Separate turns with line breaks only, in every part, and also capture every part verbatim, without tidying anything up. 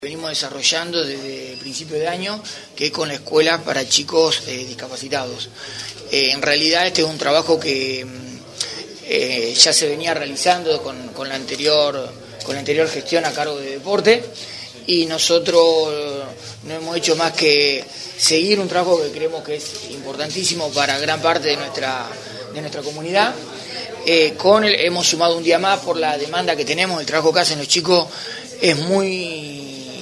Venimos desarrollando desde principio de año, que es con la escuela para chicos eh, discapacitados. Eh, en realidad este es un trabajo que eh, ya se venía realizando con, con, la anterior, con la anterior gestión a cargo de deporte, y nosotros no hemos hecho más que seguir un trabajo que creemos que es importantísimo para gran parte de nuestra, de nuestra comunidad. Eh, con el, hemos sumado un día más por la demanda que tenemos. El trabajo que hacen los chicos es muy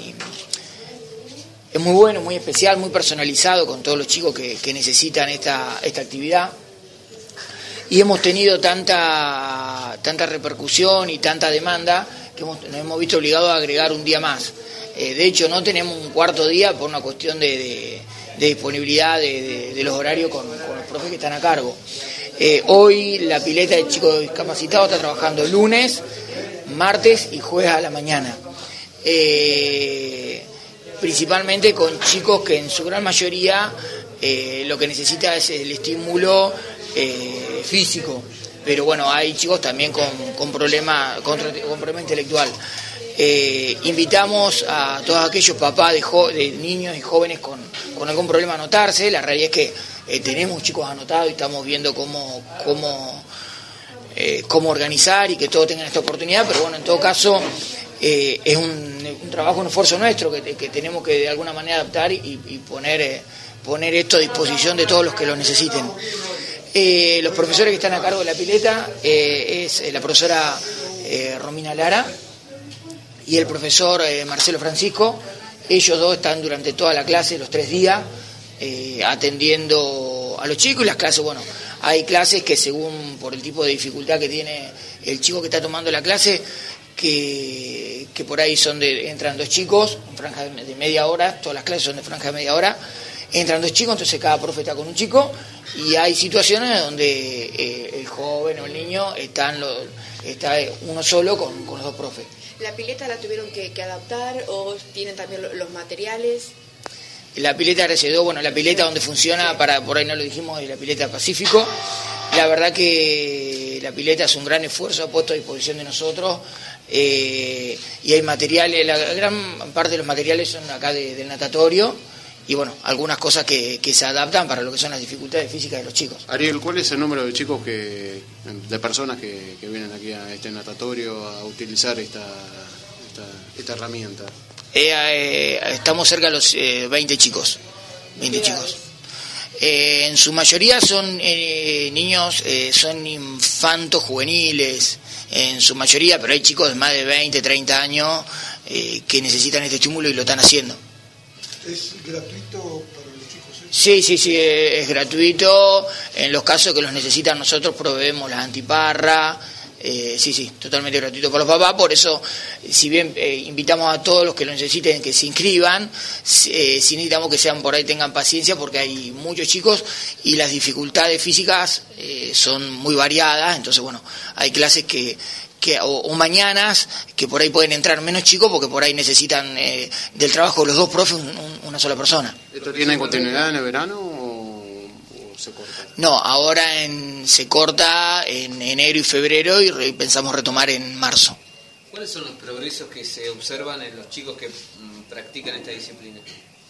es muy bueno, muy especial, muy personalizado con todos los chicos que, que necesitan esta, esta actividad, y hemos tenido tanta tanta repercusión y tanta demanda que hemos, nos hemos visto obligados a agregar un día más. Eh, de hecho no tenemos un cuarto día por una cuestión de, de, de disponibilidad de, de, de los horarios con, con los profes que están a cargo. Eh, hoy la pileta de chicos discapacitados está trabajando lunes, martes y jueves a la mañana. Eh, principalmente con chicos que en su gran mayoría eh, lo que necesita es el estímulo eh, físico, pero bueno, hay chicos también con, con problemas con, con problema intelectual. Eh, invitamos a todos aquellos papás de, jo- de niños y jóvenes con, con algún problema a anotarse. La realidad es que eh, tenemos chicos anotados y estamos viendo cómo, cómo, eh, cómo organizar y que todos tengan esta oportunidad, pero bueno, en todo caso eh, es un, un trabajo, un esfuerzo nuestro que, que tenemos que de alguna manera adaptar y, y poner, eh, poner esto a disposición de todos los que lo necesiten. Eh, los profesores que están a cargo de la pileta eh, es la profesora eh, Romina Lara y el profesor eh, Marcelo Francisco. Ellos dos están durante toda la clase, los tres días, eh, atendiendo a los chicos. Y las clases, bueno, hay clases que según por el tipo de dificultad que tiene el chico que está tomando la clase, que, que por ahí son de, entran dos chicos, en franja de, de media hora, todas las clases son de franja de media hora, entran dos chicos, entonces cada profe está con un chico, y hay situaciones donde eh, el joven o el niño están lo, está uno solo con, con los dos profes.
¿La pileta la tuvieron que, que adaptar o tienen también los materiales?
La pileta R C dos, bueno, la pileta donde funciona, para por ahí no lo dijimos, es la pileta Pacífico. La verdad que la pileta es un gran esfuerzo puesto a disposición de nosotros, eh, y hay materiales, la gran parte de los materiales son acá de, del natatorio, y bueno, algunas cosas que, que se adaptan para lo que son las dificultades físicas de los chicos.
Ariel, ¿cuál es el número de chicos que, de personas que, que vienen aquí a este natatorio a utilizar esta, esta, esta herramienta?
Eh, eh, estamos cerca de los eh, veinte chicos, veinte chicos. Eh, en su mayoría son eh, niños, eh, son infantos juveniles, en su mayoría, pero hay chicos de más de veinte, treinta años eh, que necesitan este estímulo y lo están haciendo.
¿Es gratuito para los chicos? ¿eh?
Sí, sí, sí, es gratuito. En los casos que los necesitan nosotros proveemos las antiparras. Eh, sí, sí, totalmente gratuito para los papás. Por eso, si bien eh, invitamos a todos los que lo necesiten que se inscriban, eh, si necesitamos que sean por ahí, tengan paciencia, porque hay muchos chicos y las dificultades físicas eh, son muy variadas. Entonces, bueno, hay clases que que o, o mañanas que por ahí pueden entrar menos chicos porque por ahí necesitan eh, del trabajo de los dos profes un, un, una sola persona.
¿Esto tiene continuidad en el verano o, o se corta?
No, ahora en, se corta en enero y febrero y re, pensamos retomar en marzo.
¿Cuáles son los progresos que se observan en los chicos que mm, practican esta disciplina?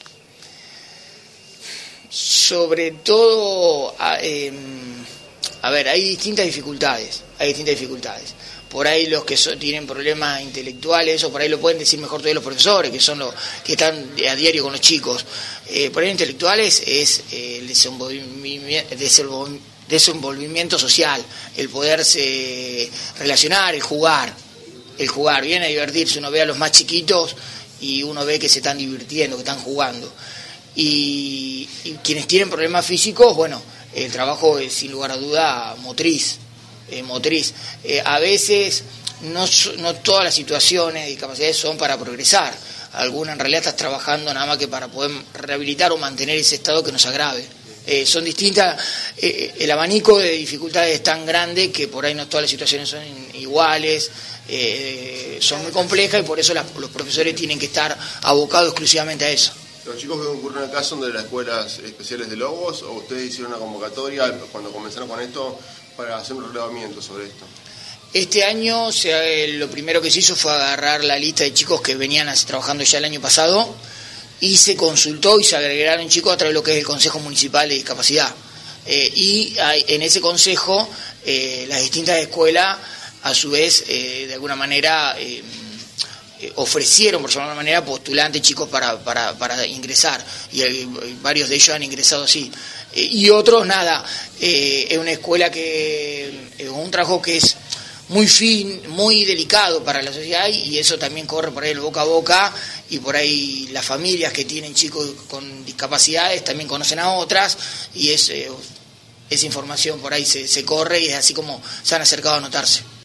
Sobre todo, a, eh, a ver, hay distintas dificultades, hay distintas dificultades. Por ahí los que son, tienen problemas intelectuales, o por ahí lo pueden decir mejor todos los profesores, que son los que están a diario con los chicos. Eh, por ahí intelectuales es eh, el desenvolvimiento, desenvolvimiento social, el poderse relacionar, el jugar, el jugar, viene a divertirse. Uno ve a los más chiquitos y uno ve que se están divirtiendo, que están jugando. Y, y quienes tienen problemas físicos, bueno, el trabajo es sin lugar a duda motriz. Eh, motriz. Eh, a veces no, no todas las situaciones de discapacidad son para progresar. Algunas en realidad estás trabajando nada más que para poder rehabilitar o mantener ese estado que nos agrave. Eh, son distintas, eh, el abanico de dificultades es tan grande que por ahí no todas las situaciones son iguales, eh, son muy complejas, y por eso las, los profesores tienen que estar abocados exclusivamente a eso.
¿Los chicos que concurren acá son de las escuelas especiales de Lobos o ustedes hicieron una convocatoria cuando comenzaron con esto para hacer un relevamiento sobre esto?
Este año se, lo primero que se hizo fue agarrar la lista de chicos que venían trabajando ya el año pasado y se consultó y se agregaron chicos a través de lo que es el Consejo Municipal de Discapacidad. Eh, y hay, en ese consejo eh, las distintas escuelas a su vez eh, de alguna manera eh, eh, ofrecieron por llamarlo de alguna manera postulantes chicos para, para, para ingresar y eh, varios de ellos han ingresado así eh, y otros nada eh, es una escuela que es un trabajo que es muy fin, muy delicado para la sociedad y eso también corre por ahí el boca a boca y por ahí las familias que tienen chicos con discapacidades también conocen a otras y es, eh, esa información por ahí se, se corre y es así como se han acercado a anotarse.